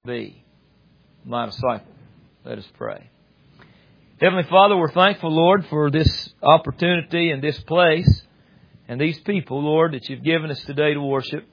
be my disciple. Let us pray. Heavenly Father, we're thankful, Lord, for this opportunity and this place and these people, Lord, that You've given us today to worship.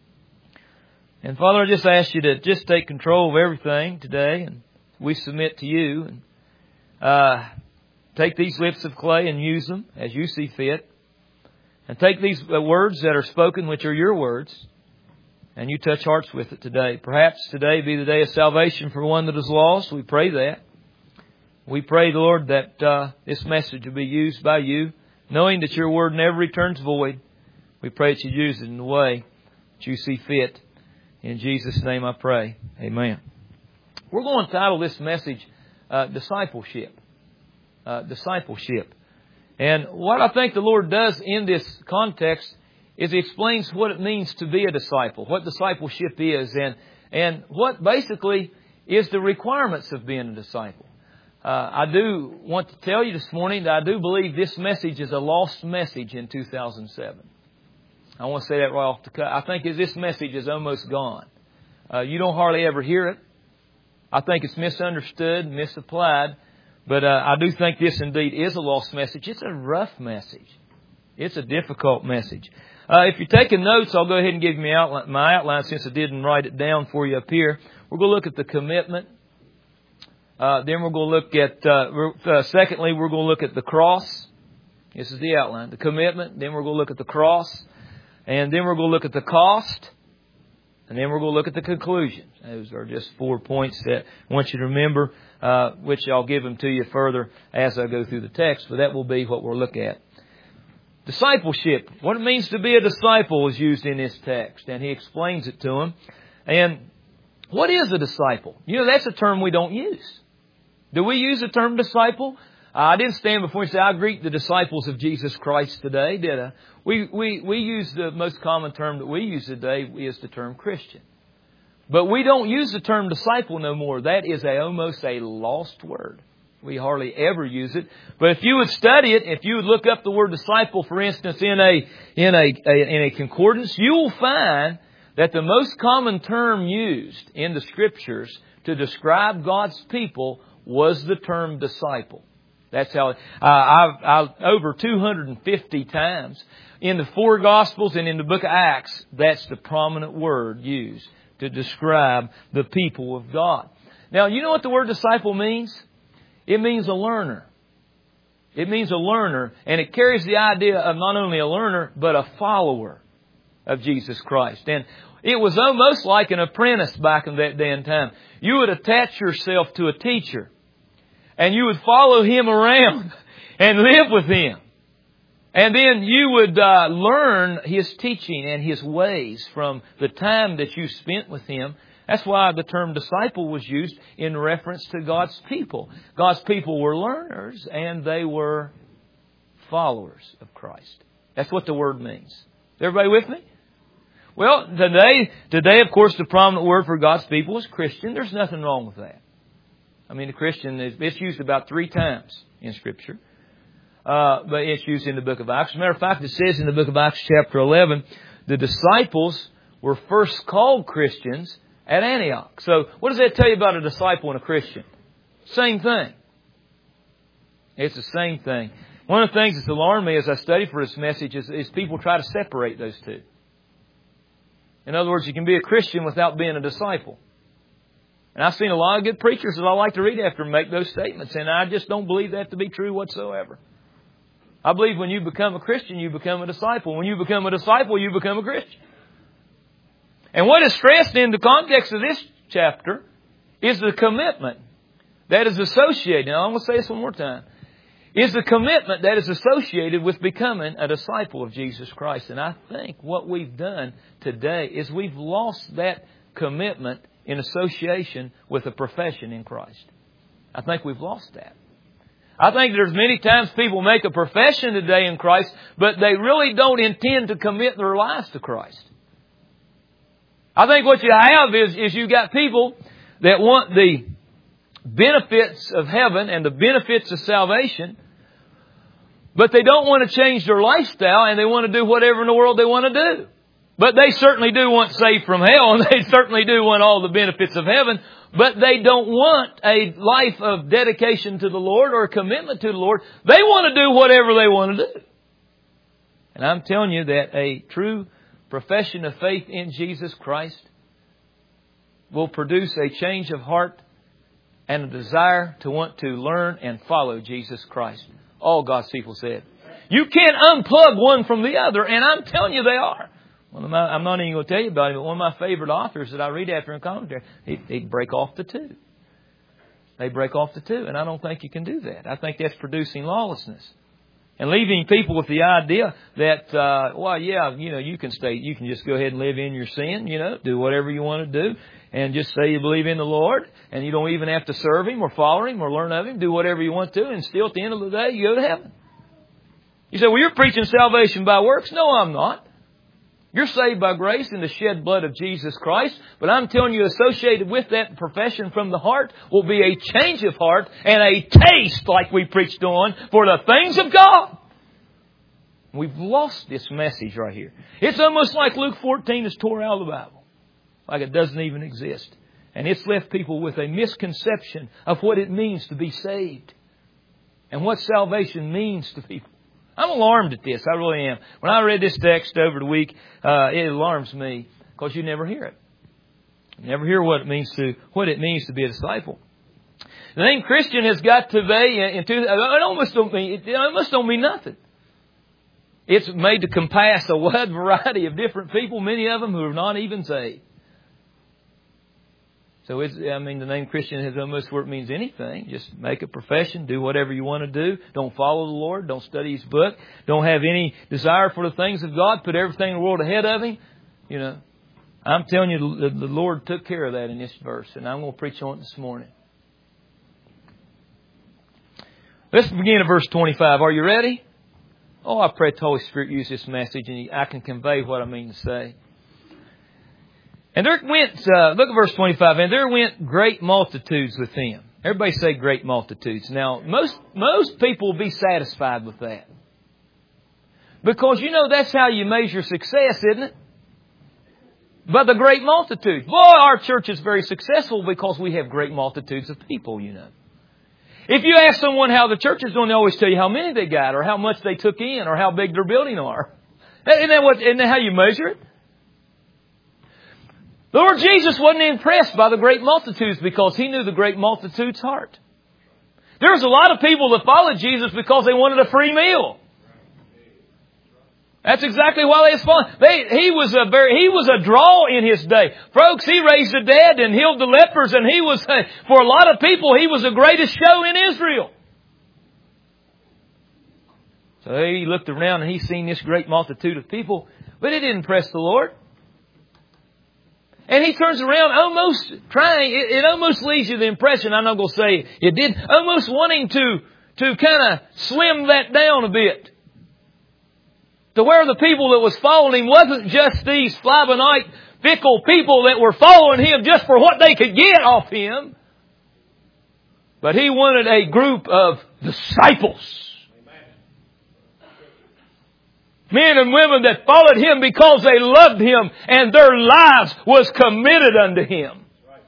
And Father, I just ask You to just take control of everything today, and we submit to You. And take these lips of clay and use them as You see fit. And take these words that are spoken, which are Your words, and You touch hearts with it today. Perhaps today be the day of salvation for one that is lost. We pray that. We pray, Lord, that this message will be used by You, knowing that Your word never returns void. We pray that You use it in the way that You see fit. In Jesus' name I pray. Amen. We're going to title this message, Discipleship. Discipleship. And what I think the Lord does in this context is He explains what it means to be a disciple, what discipleship is, and what basically is the requirements of being a disciple. I do want to tell you this morning that I do believe this message is a lost message in 2007. I want to say that right off the cut. I think this message is almost gone. You don't hardly ever hear it. I think it's misunderstood, misapplied. But I do think this indeed is a lost message. It's a rough message. It's a difficult message. If you're taking notes, I'll go ahead and give you my outline since I didn't write it down for you up here. We're going to look at the commitment. Then we're going to look at, secondly, we're going to look at the cross. This is the outline. The commitment. Then we're going to look at the cross. And then we're going to look at the cost. And then we're going to look at the conclusion. Those are just 4 points that I want you to remember, which I'll give them to you further as I go through the text. But that will be what we'll look at. Discipleship. What it means to be a disciple is used in this text. And he explains it to them. And what is a disciple? You know, that's a term we don't use. Do we use the term disciple? I didn't stand before and say, I greet the disciples of Jesus Christ today, did I? We use the most common term that we use today is the term Christian. But we don't use the term disciple no more. That is almost a lost word. We hardly ever use it. But if you would study it, if you would look up the word disciple, for instance, in a concordance, you will find that the most common term used in the Scriptures to describe God's people was the term disciple. That's how I've over 250 times in the four Gospels and in the book of Acts, that's the prominent word used to describe the people of God. Now, you know what the word disciple means? It means a learner. It means a learner, and it carries the idea of not only a learner, but a follower of Jesus Christ. And it was almost like an apprentice back in that day and time. You would attach yourself to a teacher, and you would follow him around and live with him. And then you would learn his teaching and his ways from the time that you spent with him. That's why the term disciple was used in reference to God's people. God's people were learners and they were followers of Christ. That's what the word means. Is everybody with me? Well, today, of course, the prominent word for God's people is Christian. There's nothing wrong with that. I mean, the Christian, it's used about 3 times in Scripture. But it's used in the book of Acts. As a matter of fact, it says in the book of Acts chapter 11, the disciples were first called Christians at Antioch. So what does that tell you about a disciple and a Christian? Same thing. It's the same thing. One of the things that's alarmed me as I study for this message is people try to separate those two. In other words, you can be a Christian without being a disciple. And I've seen a lot of good preachers that I like to read after make those statements, and I just don't believe that to be true whatsoever. I believe when you become a Christian, you become a disciple. When you become a disciple, you become a Christian. And what is stressed in the context of this chapter is the commitment that is associated. Now, I'm going to say this one more time. Is the commitment that is associated with becoming a disciple of Jesus Christ. And I think what we've done today is we've lost that commitment in association with a profession in Christ. I think we've lost that. I think there's many times people make a profession today in Christ, but they really don't intend to commit their lives to Christ. I think what you have is you got people that want the benefits of heaven and the benefits of salvation, but they don't want to change their lifestyle and they want to do whatever in the world they want to do. But they certainly do want saved from hell, and they certainly do want all the benefits of heaven. But they don't want a life of dedication to the Lord or a commitment to the Lord. They want to do whatever they want to do. And I'm telling you that a true profession of faith in Jesus Christ will produce a change of heart and a desire to want to learn and follow Jesus Christ. All God's people said. You can't unplug one from the other, and I'm telling you they are. I'm not even going to tell you about him, but one of my favorite authors that I read after in commentary, he'd break off the two. They break off the two, and I don't think you can do that. I think that's producing lawlessness. And leaving people with the idea that, you can just go ahead and live in your sin, do whatever you want to do, and just say you believe in the Lord, and you don't even have to serve Him or follow Him or learn of Him, do whatever you want to, and still at the end of the day, you go to heaven. You say, well, you're preaching salvation by works. No, I'm not. You're saved by grace in the shed blood of Jesus Christ. But I'm telling you, associated with that profession from the heart will be a change of heart and a taste, like we preached on, for the things of God. We've lost this message right here. It's almost like Luke 14 is tore out of the Bible. Like it doesn't even exist. And it's left people with a misconception of what it means to be saved. And what salvation means to people. I'm alarmed at this. I really am. When I read this text over the week, it alarms me because you never hear it. You never hear what it means to be a disciple. The name Christian has got today it almost don't mean nothing. It's made to compass a wide variety of different people, many of them who are not even saved. So the name Christian has almost where it means anything. Just make a profession, do whatever you want to do. Don't follow the Lord, don't study His book, don't have any desire for the things of God, put everything in the world ahead of Him. I'm telling you, the Lord took care of that in this verse, and I'm going to preach on it this morning. Let's begin at verse 25. Are you ready? Oh, I pray the Holy Spirit use this message and I can convey what I mean to say. And there went, look at verse 25, and there went great multitudes with Him. Everybody say great multitudes. Now, most people will be satisfied with that. Because that's how you measure success, isn't it? By the great multitudes. Boy, our church is very successful because we have great multitudes of people, If you ask someone how the church is doing, they always tell you how many they got or how much they took in or how big their building are. Isn't that how you measure it? The Lord Jesus wasn't impressed by the great multitudes because He knew the great multitude's heart. There's a lot of people that followed Jesus because they wanted a free meal. That's exactly why they followed. He was a draw in His day. Folks, He raised the dead and healed the lepers, and He was, for a lot of people, He was the greatest show in Israel. So He looked around and He seen this great multitude of people, but it didn't impress the Lord. And He turns around almost trying, it almost leaves you the impression, I'm not going to say it did, almost wanting to kind of slim that down a bit. To where the people that was following Him wasn't just these fly-by-night, fickle people that were following Him just for what they could get off Him. But He wanted a group of disciples. Men and women that followed Him because they loved Him and their lives was committed unto Him.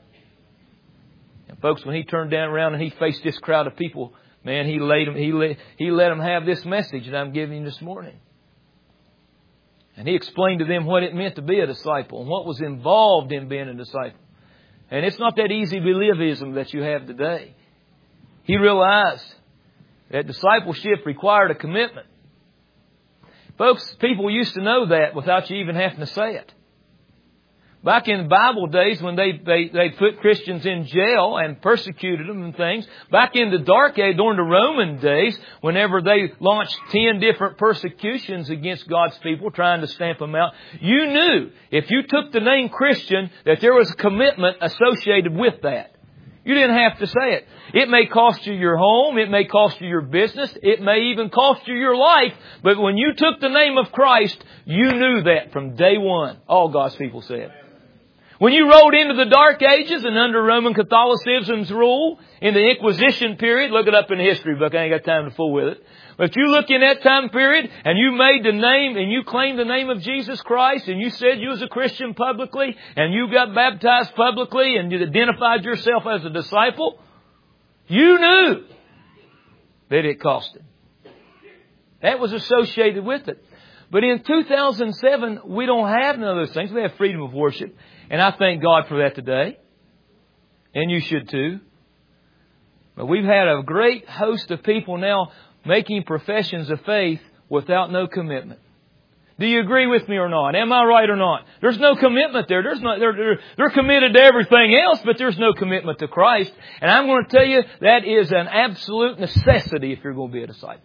And folks, when He turned down around and He faced this crowd of people, man, He let them have this message that I'm giving you this morning. And He explained to them what it meant to be a disciple and what was involved in being a disciple. And it's not that easy believism that you have today. He realized that discipleship required a commitment. Folks, people used to know that without you even having to say it. Back in the Bible days when they put Christians in jail and persecuted them and things. Back in the dark age, during the Roman days, whenever they launched 10 different persecutions against God's people, trying to stamp them out, you knew if you took the name Christian that there was a commitment associated with that. You didn't have to say it. It may cost you your home. It may cost you your business. It may even cost you your life. But when you took the name of Christ, you knew that from day one. All God's people said. When you rode into the Dark Ages and under Roman Catholicism's rule in the Inquisition period, look it up in the history book, I ain't got time to fool with it. But you look in that time period and you made the name and you claimed the name of Jesus Christ and you said you was a Christian publicly and you got baptized publicly and you identified yourself as a disciple, you knew that it costed. That was associated with it. But in 2007, we don't have none of those things. We have freedom of worship. And I thank God for that today. And you should too. But we've had a great host of people now making professions of faith without no commitment. Do you agree with me or not? Am I right or not? There's no commitment there. They're committed to everything else, but there's no commitment to Christ. And I'm going to tell you that is an absolute necessity if you're going to be a disciple.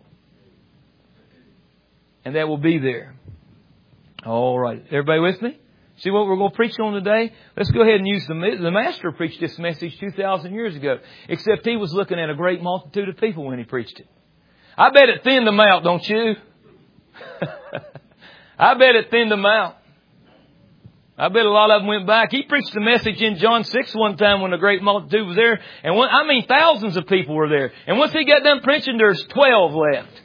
And that will be there. All right. Everybody with me? See what we're going to preach on today? Let's go ahead and use the Master preached this message 2,000 years ago. Except he was looking at a great multitude of people when he preached it. I bet it thinned them out, don't you? I bet it thinned them out. I bet a lot of them went back. He preached the message in John 6 one time when a great multitude was there. And thousands of people were there. And once he got done preaching, there's 12 left.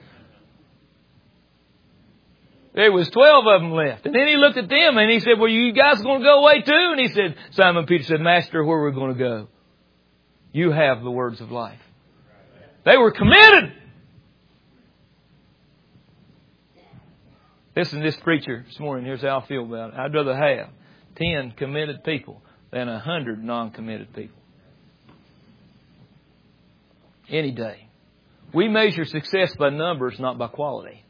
There was 12 of them left. And then he looked at them and he said, well, you guys going to go away too? And he said, Simon Peter said, Master, where are we going to go? You have the words of life. They were committed. Listen to this preacher this morning. Here's how I feel about it. I'd rather have 10 committed people than 100 non-committed people. Any day. We measure success by numbers, not by quality.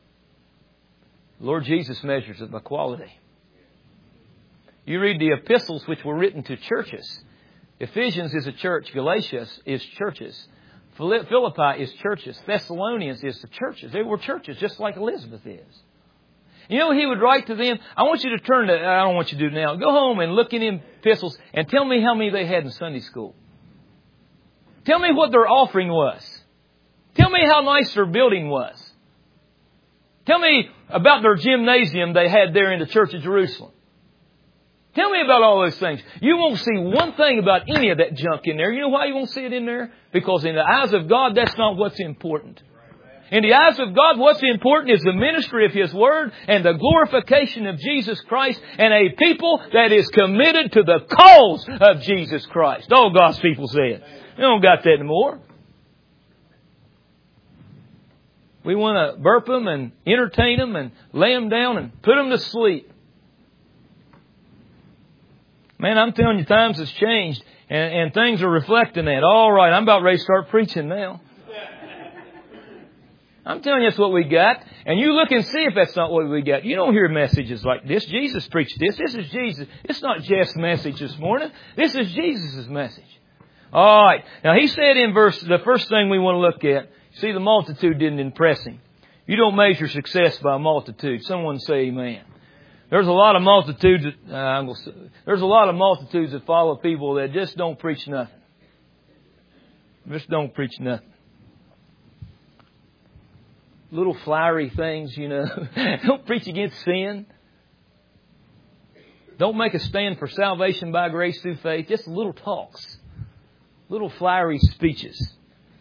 Lord Jesus measures it by quality. You read the epistles which were written to churches. Ephesians is a church. Galatia is churches. Philippi is churches. Thessalonians is the churches. They were churches just like Elizabeth is. You know, he would write to them. I want you to turn to, I don't want you to do it now. Go home and look in them epistles and tell me how many they had in Sunday school. Tell me what their offering was. Tell me how nice their building was. Tell me about their gymnasium they had there in the Church of Jerusalem. Tell me about all those things. You won't see one thing about any of that junk in there. You know why you won't see it in there? Because in the eyes of God, that's not what's important. In the eyes of God, what's important is the ministry of His Word and the glorification of Jesus Christ and a people that is committed to the cause of Jesus Christ. All God's people said. We don't got that anymore. We want to burp them and entertain them and lay them down and put them to sleep. Man, I'm telling you, times has changed and things are reflecting that. All right, I'm about ready to start preaching now. I'm telling you that's what we got. And you look and see if that's not what we got. You don't hear messages like this. Jesus preached this. This is Jesus. It's not Jeff's message this morning. This is Jesus' message. All right. Now, he said in the first thing we want to look at, see, the multitude didn't impress him. You don't measure success by a multitude. Someone say amen. There's a lot of multitudes that follow people that just don't preach nothing. Just don't preach nothing. Little flowery things, you know. Don't preach against sin. Don't make a stand for salvation by grace through faith. Just little talks. Little flowery speeches.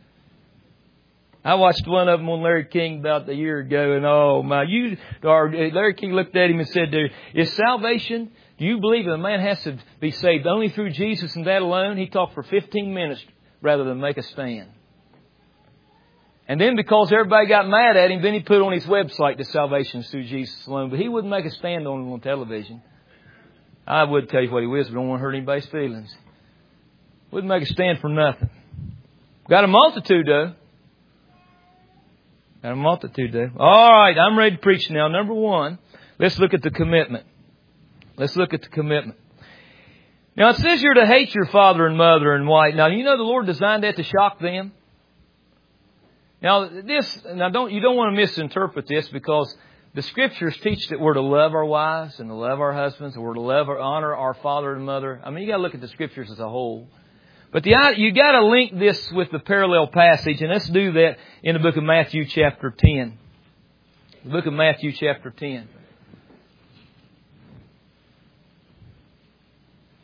I watched one of them on Larry King about a year ago, and oh my, Larry King looked at him and said, is salvation, do you believe that a man has to be saved only through Jesus and that alone? He talked for 15 minutes rather than make a stand. And then because everybody got mad at him, then he put on his website that salvation is through Jesus alone. But he wouldn't make a stand on it on television. I would tell you what he was, but I don't want to hurt anybody's feelings. Wouldn't make a stand for nothing. Got a multitude though. Got a multitude though. All right, I'm ready to preach now. Number one, let's look at the commitment. Let's look at the commitment. Now it says you're to hate your father and mother and wife. Now you know the Lord designed that to shock them. Now you don't want to misinterpret this because the Scriptures teach that we're to love our wives and to love our husbands and we're to honor our father and mother. I mean, you got to look at the Scriptures as a whole. But you got to link this with the parallel passage, and let's do that in the book of Matthew chapter 10. The book of Matthew chapter 10.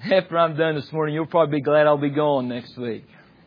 After I'm done this morning, you'll probably be glad I'll be gone next week.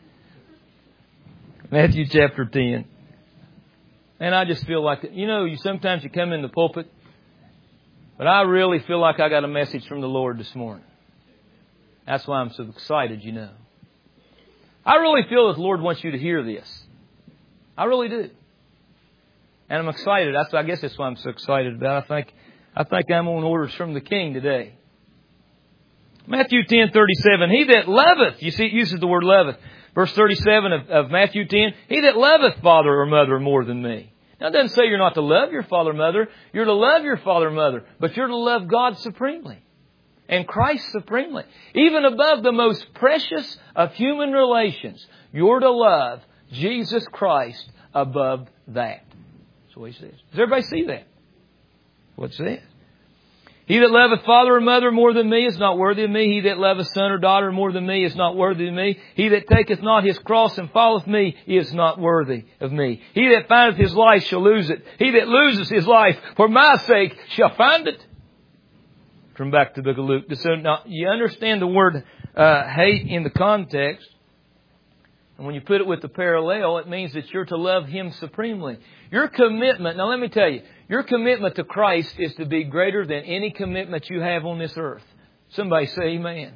Matthew chapter 10. And I just feel like, sometimes you come in the pulpit, but I really feel like I got a message from the Lord this morning. That's why I'm so excited, I really feel that the Lord wants you to hear this. I really do. And I'm excited. I guess that's why I'm so excited about it. I think I'm on orders from the King today. Matthew 10:37. He that loveth, you see, it uses the word loveth. Verse 37 of Matthew 10. He that loveth father or mother more than me. Now it doesn't say you're not to love your father or mother. You're to love your father or mother. But you're to love God supremely. And Christ supremely. Even above the most precious of human relations, you're to love Jesus Christ above that. That's what he says. Does everybody see that? What it says? He that loveth father or mother more than me is not worthy of me. He that loveth son or daughter more than me is not worthy of me. He that taketh not his cross and followeth me is not worthy of me. He that findeth his life shall lose it. He that loses his life for my sake shall find it. Turn back to the book of Luke. So now you understand the word hate in the context. And when you put it with the parallel, it means that you're to love Him supremely. Your commitment, now let me tell you, your commitment to Christ is to be greater than any commitment you have on this earth. Somebody say amen.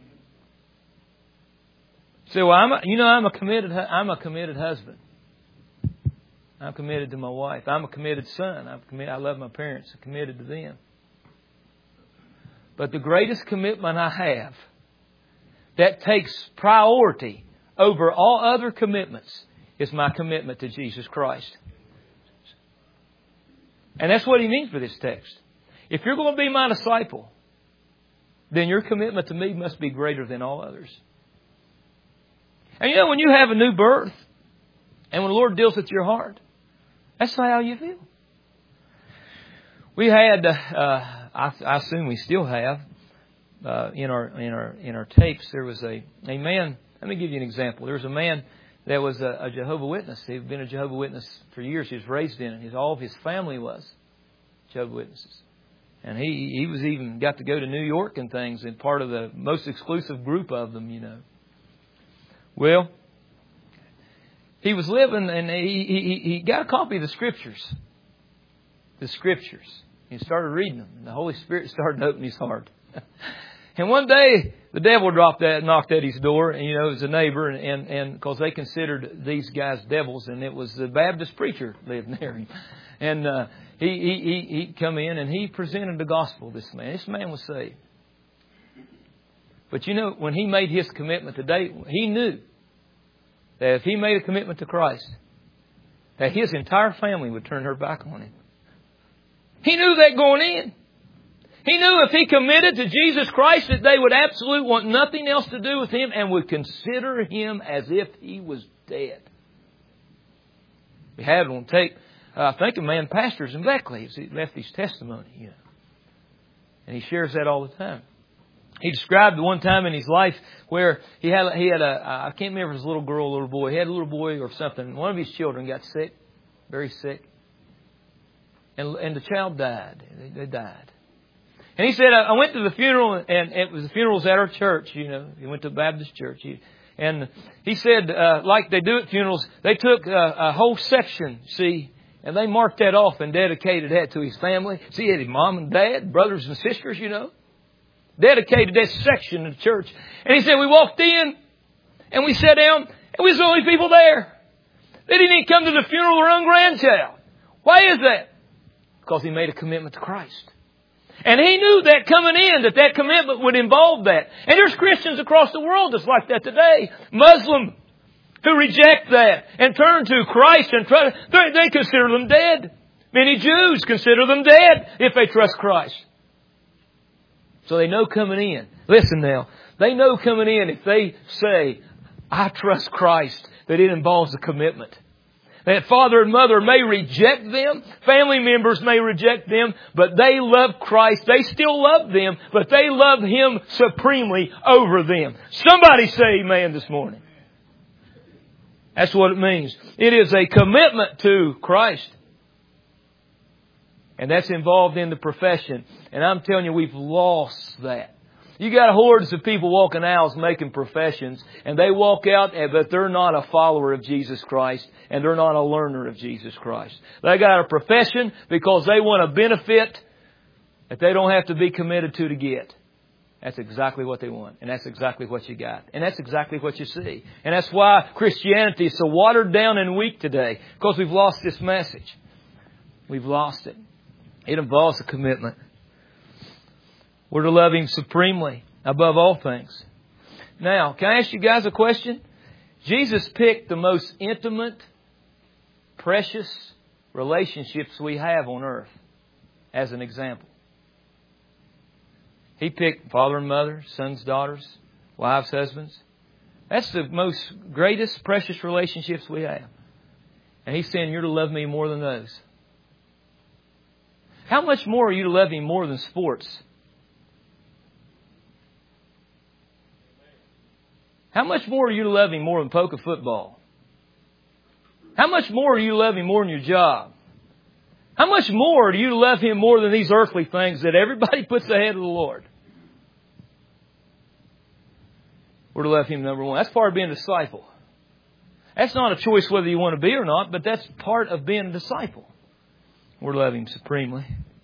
Say, well, I'm a committed husband. I'm committed to my wife. I'm a committed son. I love my parents. I'm committed to them. But the greatest commitment I have that takes priority over all other commitments is my commitment to Jesus Christ. And that's what he means for this text. If you're going to be my disciple, then your commitment to me must be greater than all others. And when you have a new birth, and when the Lord deals with your heart, that's how you feel. We had, I assume we still have, in our tapes, there was a man. Let me give you an example. There was a man that was a Jehovah's Witness. He'd been a Jehovah's Witness for years. He was raised in it. All of his family was Jehovah's Witnesses. And he was even got to go to New York and things, and part of the most exclusive group of them, Well, he was living, and he got a copy of the Scriptures. The Scriptures. He started reading them. And the Holy Spirit started to open his heart. And one day, the devil knocked at his door, and it was a neighbor, and because they considered these guys devils, and it was the Baptist preacher lived near him. And he come in, and he presented the gospel to this man. This man was saved. But when he made his commitment today, he knew that if he made a commitment to Christ, that his entire family would turn their back on him. He knew that going in. He knew if he committed to Jesus Christ that they would absolutely want nothing else to do with him and would consider him as if he was dead. We had it on tape. I think a man pastors in Beckley. He left his testimony, And he shares that all the time. He described one time in his life where he had I can't remember if it was a little girl or a little boy. He had a little boy or something. One of his children got sick, very sick. And the child died. They died. And he said, I went to the funeral, and the funeral's at our church, He went to a Baptist church. And he said, like they do at funerals, they took a whole section, and they marked that off and dedicated that to his family. See, he had his mom and dad, brothers and sisters, Dedicated that section of the church. And he said, we walked in, and we sat down, and we was the only people there. They didn't even come to the funeral of their own grandchild. Why is that? Because he made a commitment to Christ. And he knew that coming in, that commitment would involve that. And there's Christians across the world that's like that today. Muslim who reject that and turn to Christ and they consider them dead. Many Jews consider them dead if they trust Christ. So they know coming in. Listen now. They know coming in if they say, I trust Christ, that it involves a commitment. That father and mother may reject them. Family members may reject them. But they love Christ. They still love them. But they love Him supremely over them. Somebody say amen this morning. That's what it means. It is a commitment to Christ. And that's involved in the profession. And I'm telling you, we've lost that. You got hordes of people walking aisles making professions, and they walk out, but they're not a follower of Jesus Christ, and they're not a learner of Jesus Christ. They got a profession because they want a benefit that they don't have to be committed to get. That's exactly what they want. And that's exactly what you got. And that's exactly what you see. And that's why Christianity is so watered down and weak today. Because we've lost this message. We've lost it. It involves a commitment. We're to love Him supremely above all things. Now, can I ask you guys a question? Jesus picked the most intimate, precious relationships we have on earth as an example. He picked father and mother, sons, daughters, wives, husbands. That's the most greatest, precious relationships we have. And He's saying you're to love Me more than those. How much more are you to love Him more than sports? How much more are you to love Him more than poker football? How much more are you to love Him more than your job? How much more do you love Him more than these earthly things that everybody puts ahead of the Lord? We're to love Him, number one. That's part of being a disciple. That's not a choice whether you want to be or not, but that's part of being a disciple. We're to love Him supremely.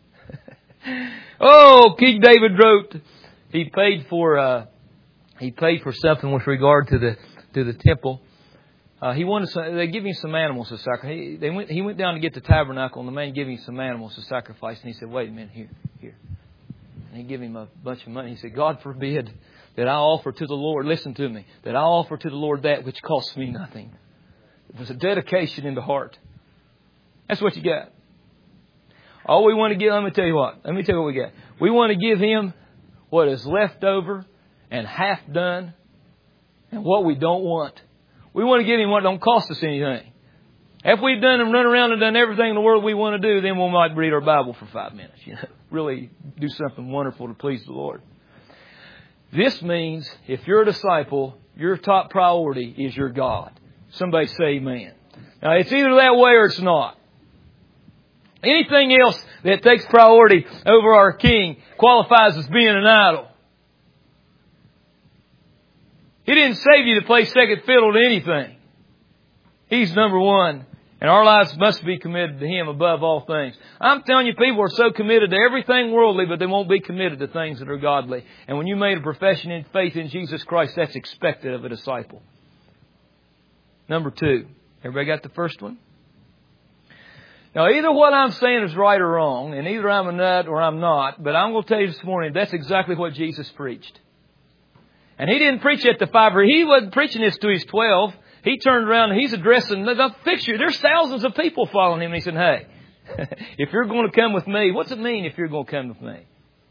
Oh, King David wrote, he paid for something with regard to the temple. He wanted they give him some animals to sacrifice. He went down to get the tabernacle, and the man gave him some animals to sacrifice. And he said, "Wait a minute, here." And he gave him a bunch of money. He said, "God forbid that I offer to the Lord, listen to me, that I offer to the Lord that which costs me nothing." It was a dedication in the heart. That's what you got. All we want to give, let me tell you what we got. We want to give Him what is left over and half done and what we don't want. We want to give Him what don't cost us anything. If we've done and run around and done everything in the world we want to do, then we might read our Bible for 5 minutes. Really do something wonderful to please the Lord. This means if you're a disciple, your top priority is your God. Somebody say amen. Now, it's either that way or it's not. Anything else that takes priority over our King qualifies as being an idol. He didn't save you to play second fiddle to anything. He's number one. And our lives must be committed to Him above all things. I'm telling you, people are so committed to everything worldly, but they won't be committed to things that are godly. And when you made a profession in faith in Jesus Christ, that's expected of a disciple. Number two. Everybody got the first one? Now, either what I'm saying is right or wrong, and either I'm a nut or I'm not, but I'm going to tell you this morning, that's exactly what Jesus preached. And He didn't preach it to 5, or He wasn't preaching this to His 12. He turned around and He's addressing the picture. There's thousands of people following Him. And He said, "Hey, if you're going to come with me," what's it mean if you're going to come with me?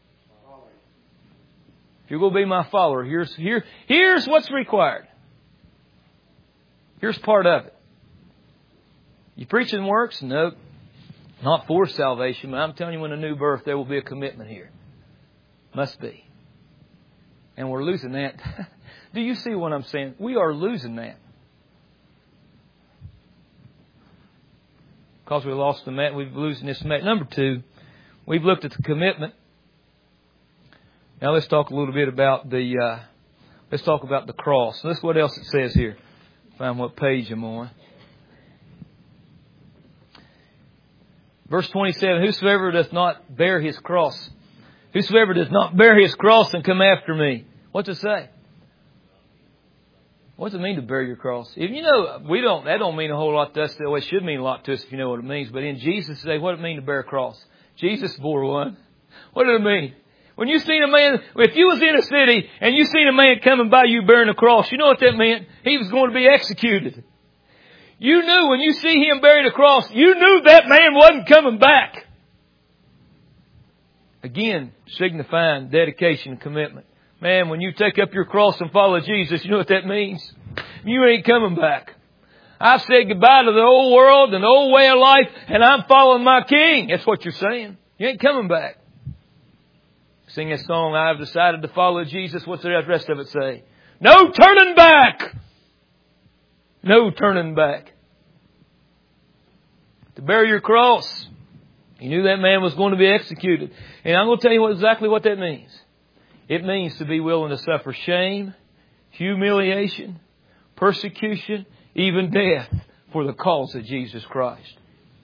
If you're going to be my follower, here's what's required. Here's part of it. You preaching works? Nope. Not for salvation, but I'm telling you, in a new birth, there will be a commitment here. Must be. And we're losing that. Do you see what I'm saying? We are losing that. Because we lost the mat, we're losing this mat. Number two, we've looked at the commitment. Now let's talk a little bit about the cross. This is what else it says here. Find what page I'm on. Verse 27, whosoever does not bear his cross and come after me. What's it say? What does it mean to bear your cross? If you know, that don't mean a whole lot to us. Well, it should mean a lot to us if you know what it means. But in Jesus' day, what does it mean to bear a cross? Jesus bore one. What did it mean? When you seen a man, if you was in a city and you seen a man coming by you bearing a cross, you know what that meant? He was going to be executed. You knew when you see him buried a cross, you knew that man wasn't coming back. Again, signifying dedication and commitment. Man, when you take up your cross and follow Jesus, you know what that means? You ain't coming back. I've said goodbye to the old world and the old way of life, and I'm following my King. That's what you're saying. You ain't coming back. Sing this song, I've decided to follow Jesus. What's the rest of it say? No turning back. No turning back. To bear your cross. You knew that man was going to be executed. And I'm going to tell you exactly what that means. It means to be willing to suffer shame, humiliation, persecution, even death for the cause of Jesus Christ.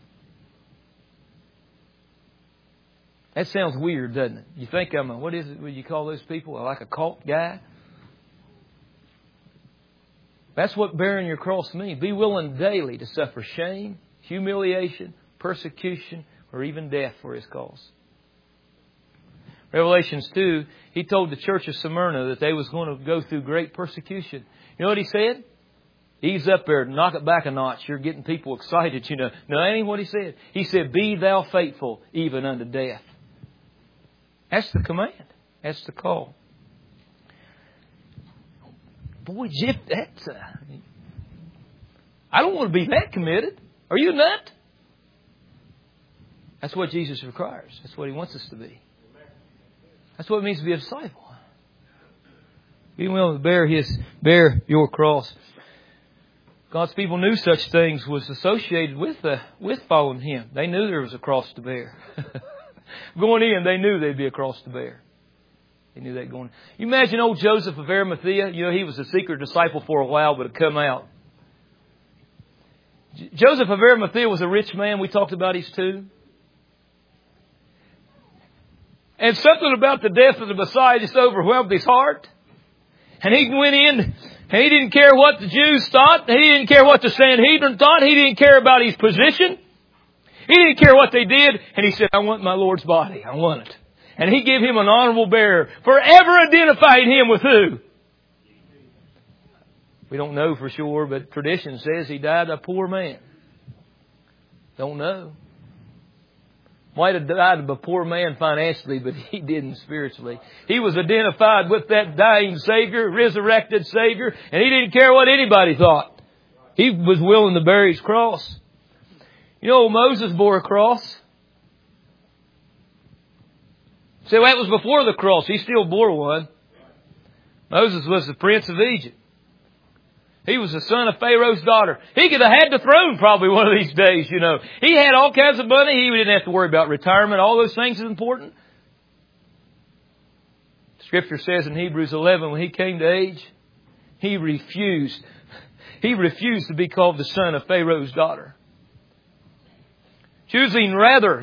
That sounds weird, doesn't it? You think I'm what is it, would you call those people? Like a cult guy? That's what bearing your cross means. Be willing daily to suffer shame, humiliation, persecution, or even death for His cause. Revelations 2, He told the church of Smyrna that they was going to go through great persecution. You know what He said? Ease up there, knock it back a notch. You're getting people excited, you know. No, that ain't what He said. He said, be thou faithful even unto death. That's the command. That's the call. Boy, Jeff, that's... I don't want to be that committed. Are you nut? That's what Jesus requires. That's what He wants us to be. That's what it means to be a disciple. Being willing to bear your cross. God's people knew such things was associated with following Him. They knew there was a cross to bear. Going in, they knew there'd be a cross to bear. They knew that going. You imagine old Joseph of Arimathea. You know, he was a secret disciple for a while, but it come out. Joseph of Arimathea was a rich man. We talked about his tomb. And something about the death of the Messiah just overwhelmed his heart. And he went in, and he didn't care what the Jews thought. He didn't care what the Sanhedrin thought. He didn't care about his position. He didn't care what they did. And he said, I want my Lord's body. I want it. And He gave him an honorable burial, forever identifying him with who? We don't know for sure, but tradition says he died a poor man. Don't know. Might have died a poor man financially, but he didn't spiritually. He was identified with that dying Savior, resurrected Savior, and he didn't care what anybody thought. He was willing to bear his cross. You know, Moses bore a cross. So that was before the cross. He still bore one. Moses was the prince of Egypt. He was the son of Pharaoh's daughter. He could have had the throne probably one of these days, you know. He had all kinds of money. He didn't have to worry about retirement. All those things is important. Scripture says in Hebrews 11, when he came to age, he refused. He refused to be called the son of Pharaoh's daughter. Choosing rather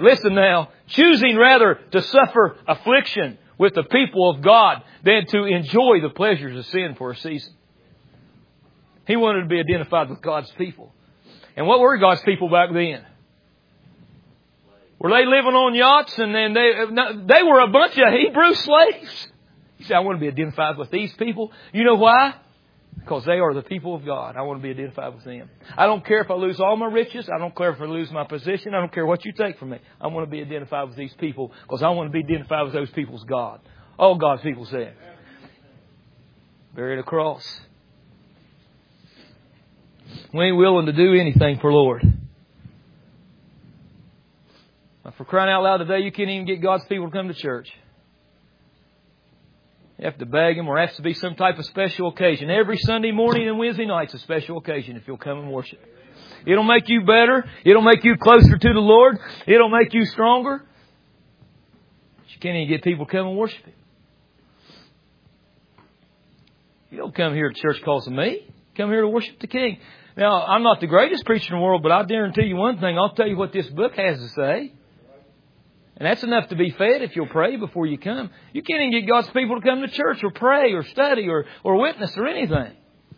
to suffer affliction with the people of God than to enjoy the pleasures of sin for a season. He wanted to be identified with God's people. And what were God's people back then? Were they living on yachts and then they were a bunch of Hebrew slaves? He said, I want to be identified with these people. You know why? Because they are the people of God. I want to be identified with them. I don't care if I lose all my riches. I don't care if I lose my position. I don't care what you take from me. I want to be identified with these people because I want to be identified with those people's God. All God's people said. Buried a cross. We ain't willing to do anything for Lord. For crying out loud today, you can't even get God's people to come to church. You have to beg them, or it has to be some type of special occasion. Every Sunday morning and Wednesday night's a special occasion if you'll come and worship. It'll make you better. It'll make you closer to the Lord. It'll make you stronger. But you can't even get people to come and worship Him. You don't come here to church because of me. Come here to worship the King. Now, I'm not the greatest preacher in the world, but I'll guarantee you one thing. I'll tell you what this book has to say. And that's enough to be fed if you'll pray before you come. You can't even get God's people to come to church or pray or study or witness or anything.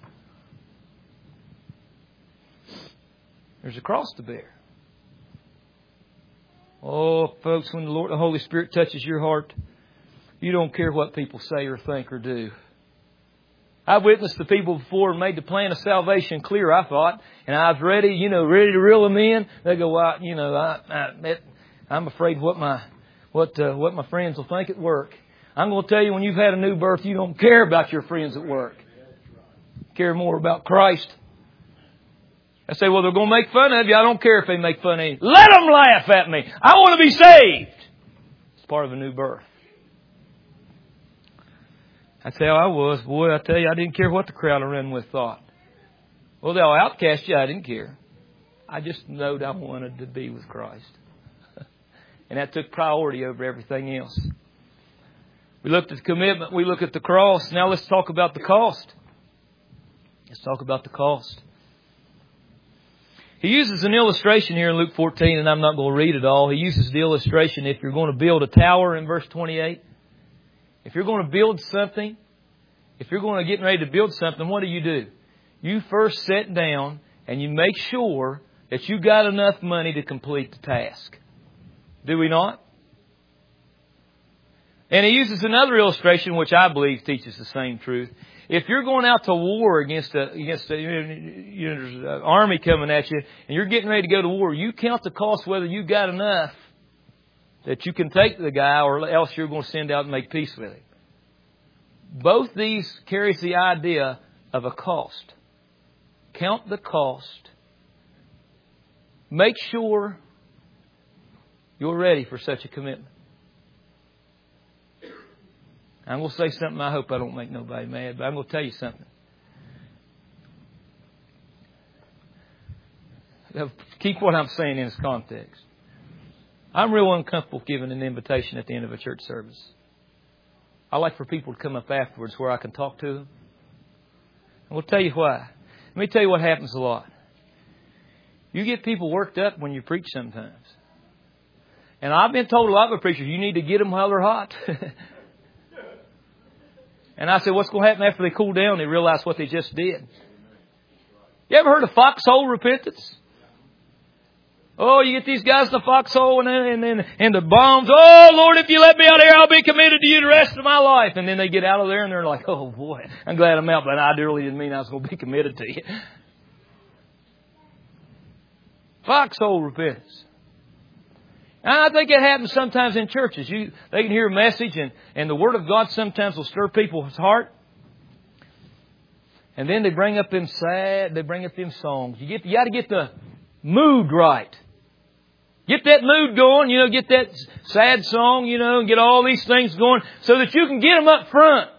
There's a cross to bear. Oh, folks, when the Holy Spirit touches your heart, you don't care what people say or think or do. I've witnessed the people before and made the plan of salvation clear, I thought. And I was ready to reel them in. They go, well, I'm afraid what my friends will think at work. I'm going to tell you, when you've had a new birth, you don't care about your friends at work. You care more about Christ. I say, well, they're going to make fun of you. I don't care if they make fun of you. Let them laugh at me. I want to be saved. It's part of a new birth. That's how I was. Boy, I tell you, I didn't care what the crowd I ran with thought. Well, they'll outcast you. I didn't care. I just knowed I wanted to be with Christ. And that took priority over everything else. We looked at the commitment. We look at the cross. Now let's talk about the cost. Let's talk about the cost. He uses an illustration here in Luke 14, and I'm not going to read it all. He uses the illustration if you're going to build a tower in verse 28. If you're going to build something, if you're going to get ready to build something, what do? You first sit down and you make sure that you got enough money to complete the task. Do we not? And he uses another illustration which I believe teaches the same truth. If you're going out to war against an army coming at you and you're getting ready to go to war, you count the cost whether you got enough that you can take the guy or else you're going to send out and make peace with him. Both these carries the idea of a cost. Count the cost. Make sure you're ready for such a commitment. I'm going to say something I hope I don't make nobody mad, but I'm going to tell you something. Keep what I'm saying in its context. I'm real uncomfortable giving an invitation at the end of a church service. I like for people to come up afterwards where I can talk to them. And we'll tell you why. Let me tell you what happens a lot. You get people worked up when you preach sometimes. And I've been told a lot of preachers, you need to get them while they're hot. And I said, what's going to happen after they cool down? They realize what they just did. You ever heard of foxhole repentance? Oh, you get these guys in the foxhole and the bombs. Oh, Lord, if you let me out here, I'll be committed to you the rest of my life. And then they get out of there and they're like, oh, boy, I'm glad I'm out, but I really didn't mean I was going to be committed to you. Foxhole repentance. And I think it happens sometimes in churches. They can hear a message and the Word of God sometimes will stir people's heart. And then they bring up them songs. You got to get the mood right. Get that mood going, get that sad song, and get all these things going so that you can get them up front.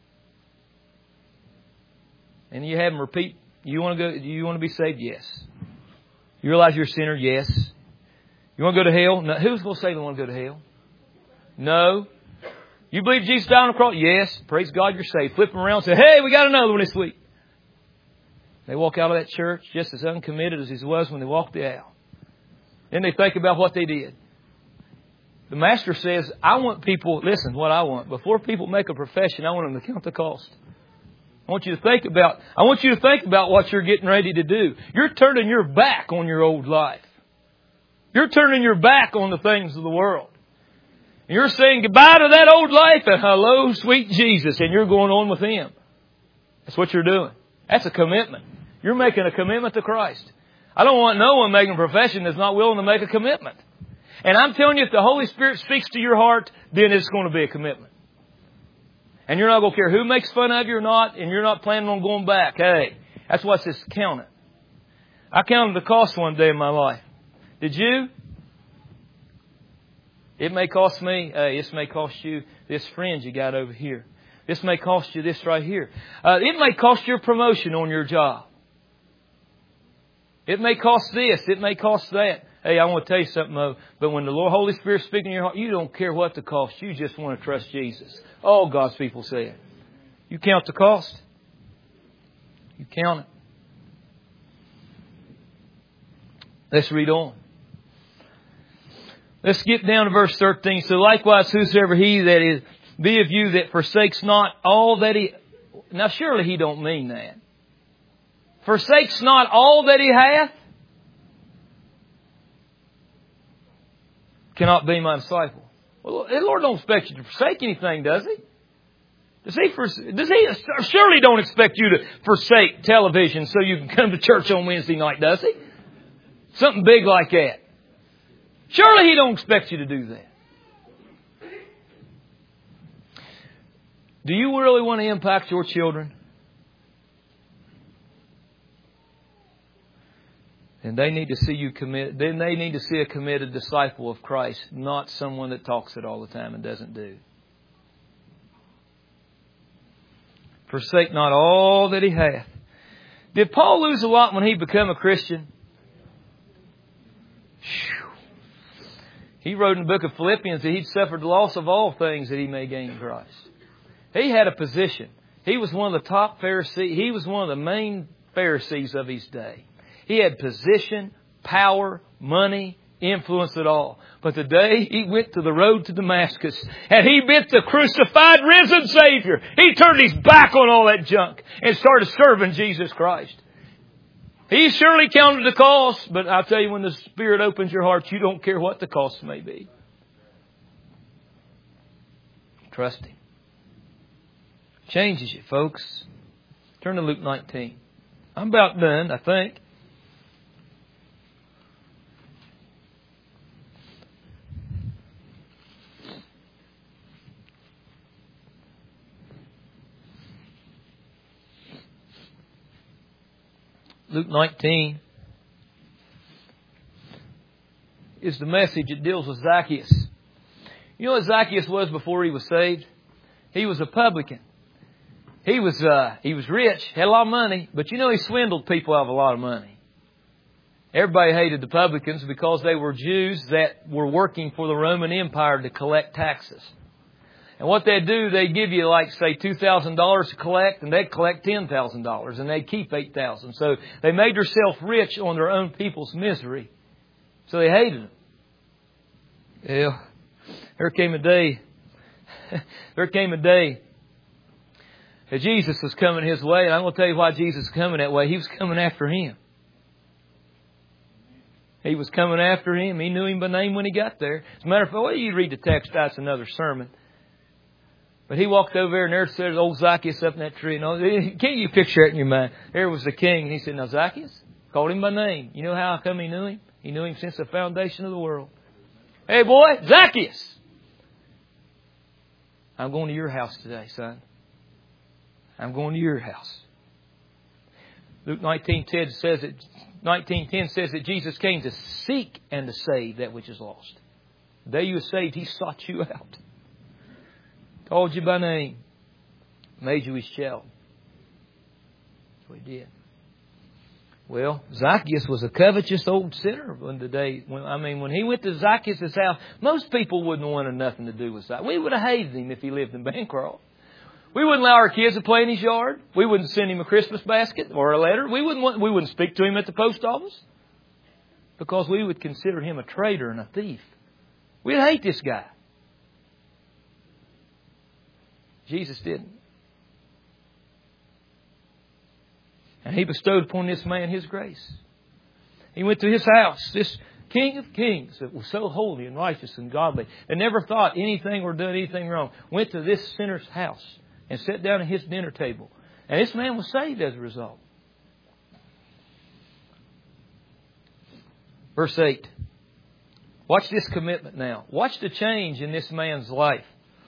And you have them repeat, do you want to be saved? Yes. You realize you're a sinner? Yes. You want to go to hell? No. Who's going to say they want to go to hell? No. You believe Jesus died on the cross? Yes. Praise God, you're saved. Flip them around and say, hey, we got another one this week. They walk out of that church just as uncommitted as he was when they walked the aisle. Then they think about what they did. The Master says, I want people, listen, what I want. Before people make a profession, I want them to count the cost. I want you to think about what you're getting ready to do. You're turning your back on your old life. You're turning your back on the things of the world. You're saying goodbye to that old life and hello, sweet Jesus, and you're going on with Him. That's what you're doing. That's a commitment. You're making a commitment to Christ. I don't want no one making a profession that's not willing to make a commitment. And I'm telling you, if the Holy Spirit speaks to your heart, then it's going to be a commitment. And you're not going to care who makes fun of you or not, and you're not planning on going back. Hey, that's what's this counting. I counted the cost one day in my life. Did you? It may cost me. This may cost you this fringe you got over here. This may cost you this right here. It may cost your promotion on your job. It may cost this. It may cost that. Hey, I want to tell you something though. But when the Lord Holy Spirit's speaking in your heart, you don't care what the cost. You just want to trust Jesus. All God's people say it. You count the cost. You count it. Let's read on. Let's get down to verse 13. So likewise, whosoever he that is be of you that forsakes not all that he... Now surely he don't mean that. Forsakes not all that he hath, cannot be my disciple. Well, the Lord don't expect you to forsake anything, does He? Does He surely don't expect you to forsake television so you can come to church on Wednesday night, does He? Something big like that. Surely He don't expect you to do that. Do you really want to impact your children? And they need to see you commit. Then they need to see a committed disciple of Christ, not someone that talks it all the time and doesn't do. Forsake not all that he hath. Did Paul lose a lot when he became a Christian? He wrote in the book of Philippians that he'd suffered the loss of all things that he may gain Christ. He had a position. He was one of the top Pharisees. He was one of the main Pharisees of his day. He had position, power, money, influence at all. But the day he went to the road to Damascus and he met the crucified, risen Savior, he turned his back on all that junk and started serving Jesus Christ. He surely counted the cost, but I'll tell you, when the Spirit opens your heart, you don't care what the cost may be. Trust Him. Changes you, folks. Turn to Luke 19. I'm about done, I think. Luke 19 is the message that deals with Zacchaeus. You know what Zacchaeus was before he was saved? He was a publican. He was rich, had a lot of money, but you know he swindled people out of a lot of money. Everybody hated the publicans because they were Jews that were working for the Roman Empire to collect taxes. And what they'd do, they'd give you, like, say, $2,000 to collect, and they'd collect $10,000, and they'd keep $8,000. So they made themselves rich on their own people's misery. So they hated them. Yeah. There came a day that Jesus was coming his way, and I'm going to tell you why Jesus was coming that way. He was coming after him. He was coming after him. He knew him by name when he got there. As a matter of fact, well, you read the text, that's another sermon. But he walked over there, and there said old Zacchaeus up in that tree. And can't you picture it in your mind? There was the king, and he said, "Now Zacchaeus," called him by name. You know how come he knew him? He knew him since the foundation of the world. "Hey boy, Zacchaeus, I'm going to your house today, son. I'm going to your house." Luke 19:10 says that Jesus came to seek and to save that which is lost. The day you were saved, He sought you out. Called you by name. Made you His child. That's what He did. Well, Zacchaeus was a covetous old sinner when he went to Zacchaeus' house, most people wouldn't have wanted nothing to do with Zacchaeus. We would have hated him if he lived in Bancroft. We wouldn't allow our kids to play in his yard. We wouldn't send him a Christmas basket or a letter. We wouldn't speak to him at the post office because we would consider him a traitor and a thief. We'd hate this guy. Jesus didn't. And He bestowed upon this man His grace. He went to his house, this King of Kings that was so holy and righteous and godly and never thought anything or done anything wrong, went to this sinner's house and sat down at his dinner table. And this man was saved as a result. Verse 8. Watch this commitment now. Watch the change in this man's life.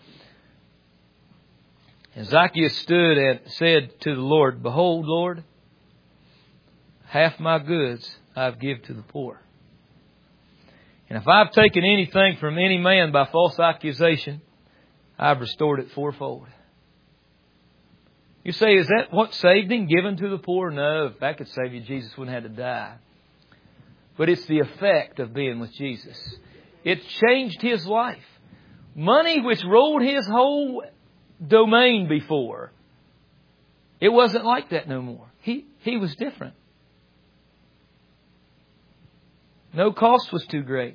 And Zacchaeus stood and said to the Lord, "Behold, Lord, half my goods I've given to the poor. And if I've taken anything from any man by false accusation, I've restored it fourfold." You say, is that what saved him? Given to the poor? No, if that could save you, Jesus wouldn't have to die. But it's the effect of being with Jesus. It changed his life. Money which ruled his whole domain before, it wasn't like that no more. He was different. No cost was too great.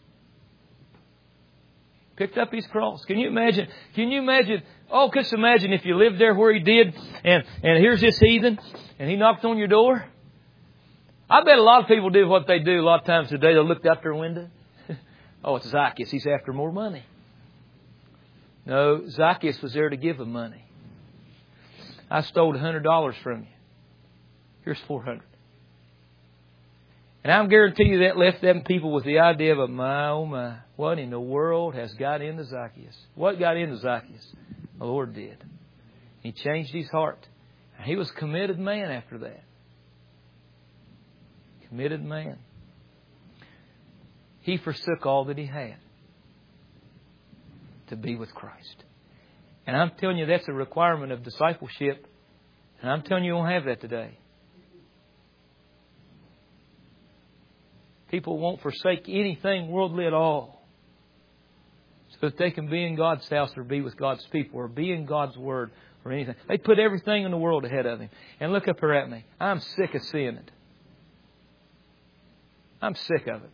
Picked up his cross. Can you imagine? Oh, just imagine if you lived there where he did, and here's this heathen, and he knocked on your door. I bet a lot of people do what they do a lot of times today. They'll look out their window. Oh, it's Zacchaeus. He's after more money. No, Zacchaeus was there to give him money. I stole $100 from you. Here's $400. And I'm guarantee you that left them people with the idea of, my, oh my, what in the world has got into Zacchaeus? What got into Zacchaeus? The Lord did. He changed his heart. And he was a committed man after that. Committed man. He forsook all that he had to be with Christ. And I'm telling you, that's a requirement of discipleship. And I'm telling you, you won't have that today. People won't forsake anything worldly at all so that they can be in God's house or be with God's people or be in God's Word or anything. They put everything in the world ahead of Him. And look up here at me. I'm sick of seeing it. I'm sick of it.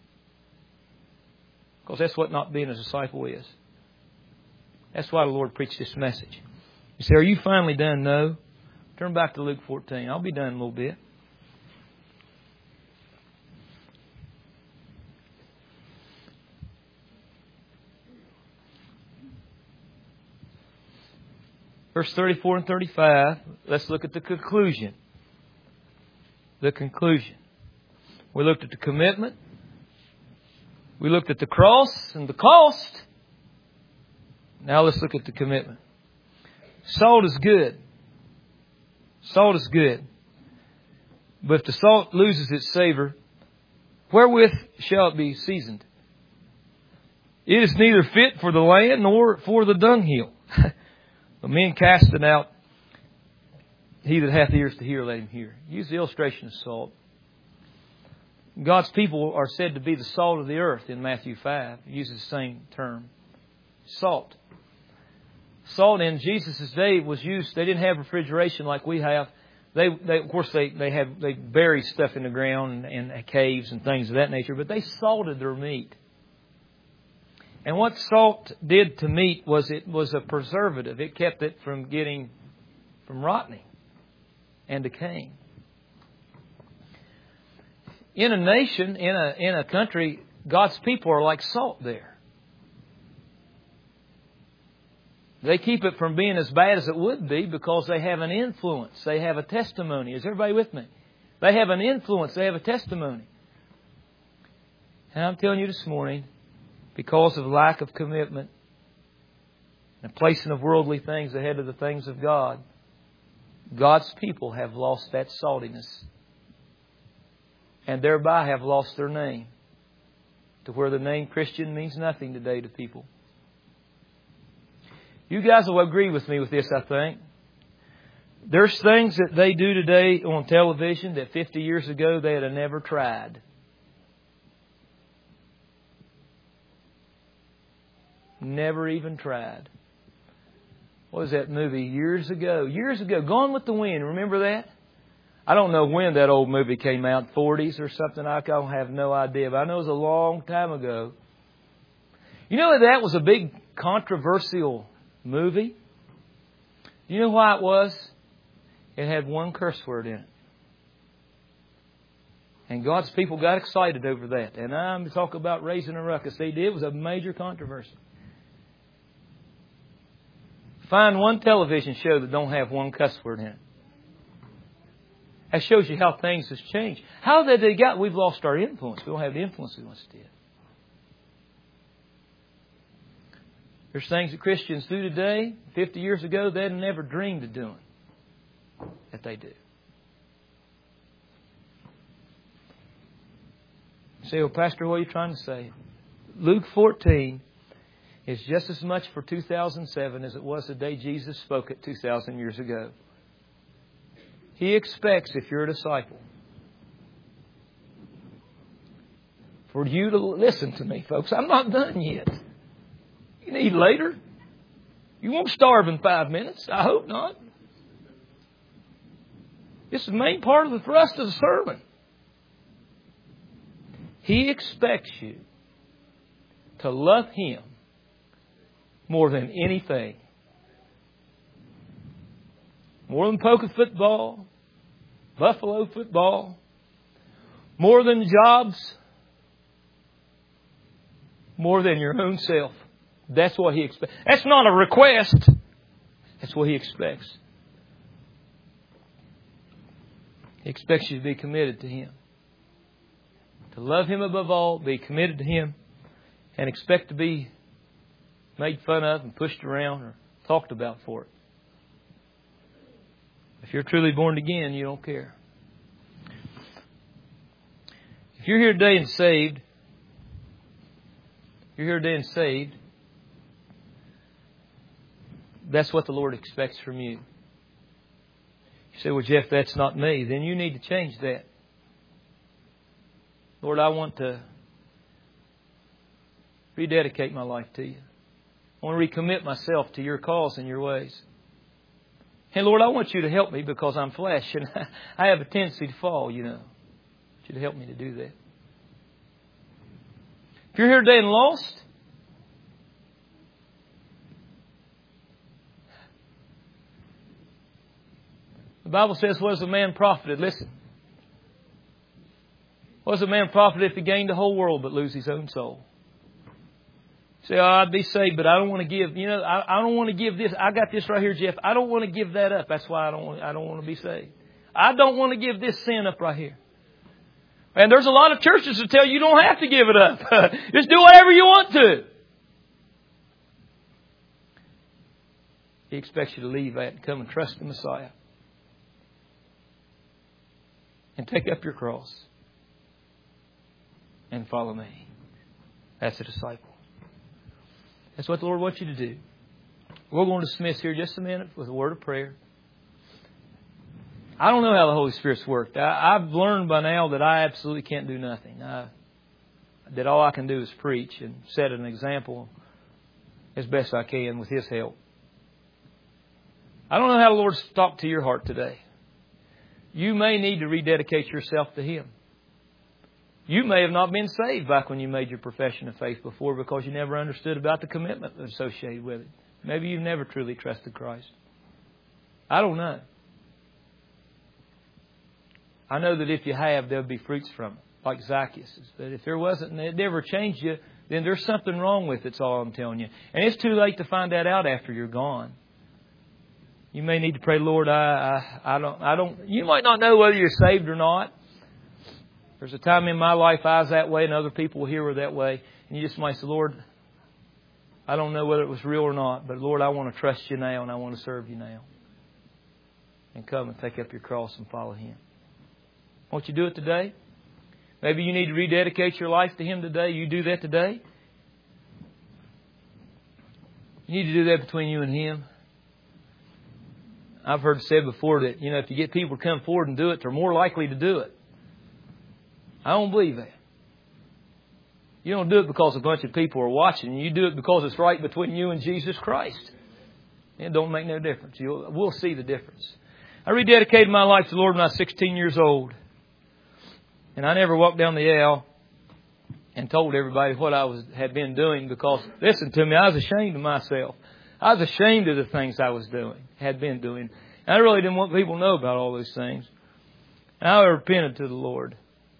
Because that's what not being a disciple is. That's why the Lord preached this message. You say, are you finally done? No. Turn back to Luke 14. I'll be done in a little bit. Verse 34 and 35, let's look at the conclusion. The conclusion. We looked at the commitment. We looked at the cross and the cost. Now let's look at the commitment. Salt is good. Salt is good. But if the salt loses its savor, wherewith shall it be seasoned? It is neither fit for the land nor for the dunghill. But men cast it out. He that hath ears to hear, let him hear. Use the illustration of salt. God's people are said to be the salt of the earth in Matthew 5. It uses the same term. Salt. Salt in Jesus' day was used. They didn't have refrigeration like we have. They of course they bury stuff in the ground and caves and things of that nature, but they salted their meat. And what salt did to meat was it was a preservative. It kept it from rotting and decaying. In a nation, in a country, God's people are like salt there. They keep it from being as bad as it would be because they have an influence. They have a testimony. Is everybody with me? They have an influence. They have a testimony. And I'm telling you this morning, because of lack of commitment and placing of worldly things ahead of the things of God, God's people have lost that saltiness. And thereby have lost their name. To where the name Christian means nothing today to people. You guys will agree with me with this, I think. There's things that they do today on television that 50 years ago they'd have never tried. Never even tried. What was that movie years ago? Years ago, Gone with the Wind. Remember that? I don't know when that old movie came out, 40s or something. I don't have no idea. But I know it was a long time ago. You know that was a big controversial movie? You know why it was? It had one curse word in it. And God's people got excited over that. And I'm talking about raising a ruckus. They did. It was a major controversy. Find one television show that don't have one cuss word in it. That shows you how things have changed. How that they got? We've lost our influence. We don't have the influence we once did. There's things that Christians do today, 50 years ago, they'd never dreamed of doing. That they do. You say, well, Pastor, what are you trying to say? Luke 14 is just as much for 2007 as it was the day Jesus spoke it 2,000 years ago. He expects, if you're a disciple, for you to listen to me, folks. I'm not done yet. You can eat later. You won't starve in 5 minutes. I hope not. This is the main part of the thrust of the sermon. He expects you to love Him more than anything. More than poker football, buffalo football, more than jobs, more than your own self. That's what He expects. That's not a request. That's what He expects. He expects you to be committed to Him. To love Him above all, be committed to Him, and expect to be made fun of and pushed around or talked about for it. If you're truly born again, you don't care. If you're here today and saved, that's what the Lord expects from you. You say, well, Jeff, that's not me. Then you need to change that. Lord, I want to rededicate my life to You. I want to recommit myself to your cause and your ways. And Lord, I want you to help me because I'm flesh and I have a tendency to fall, you know. I want you to help me to do that. If you're here today and lost, the Bible says, what is a man profited? Listen. What is a man profited if he gained the whole world but lose his own soul? Say, I'd be saved, but I don't want to give. You know, I don't want to give this. I got this right here, Jeff. I don't want to give that up. That's why I don't want to be saved. I don't want to give this sin up right here. And there's a lot of churches that tell you don't have to give it up. Just do whatever you want to. He expects you to leave that and come and trust the Messiah. And take up your cross. And follow me. That's a disciple. That's what the Lord wants you to do. We're going to dismiss here just a minute with a word of prayer. I don't know how the Holy Spirit's worked. I've learned by now that I absolutely can't do nothing. That all I can do is preach and set an example as best I can with His help. I don't know how the Lord's talked to your heart today. You may need to rededicate yourself to Him. You may have not been saved back when you made your profession of faith before because you never understood about the commitment associated with it. Maybe you've never truly trusted Christ. I don't know. I know that if you have, there'll be fruits from it, like Zacchaeus'. But if there wasn't and it never changed you, then there's something wrong with it, that's all I'm telling you. And it's too late to find that out after you're gone. You may need to pray, Lord, I don't. You might not know whether you're saved or not. There's a time in my life I was that way and other people here were that way. And you just might say, Lord, I don't know whether it was real or not, but Lord, I want to trust you now and I want to serve you now. And come and take up your cross and follow Him. Won't you do it today? Maybe you need to rededicate your life to Him today. You do that today. You need to do that between you and Him. I've heard it said before that, if you get people to come forward and do it, they're more likely to do it. I don't believe that. You don't do it because a bunch of people are watching. You do it because it's right between you and Jesus Christ. It don't make no difference. We'll see the difference. I rededicated my life to the Lord when I was 16 years old. And I never walked down the aisle and told everybody what I had been doing because, listen to me, I was ashamed of myself. I was ashamed of the things I was doing, had been doing. And I really didn't want people to know about all those things. And I repented to the Lord.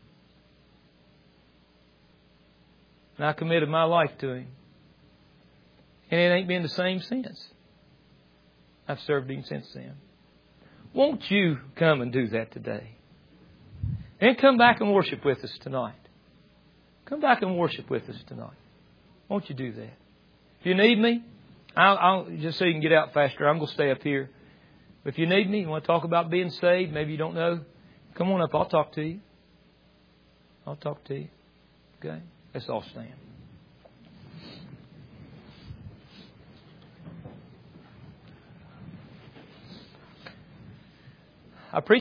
And I committed my life to Him. And it ain't been the same since. I've served Him since then. Won't you come and do that today? And come back and worship with us tonight. Come back and worship with us tonight. Won't you do that? If you need me, I'll just so you can get out faster, I'm going to stay up here. But if you need me, you want to talk about being saved, maybe you don't know, come on up, I'll talk to you. I'll talk to you. Okay? Let's all stand. I preach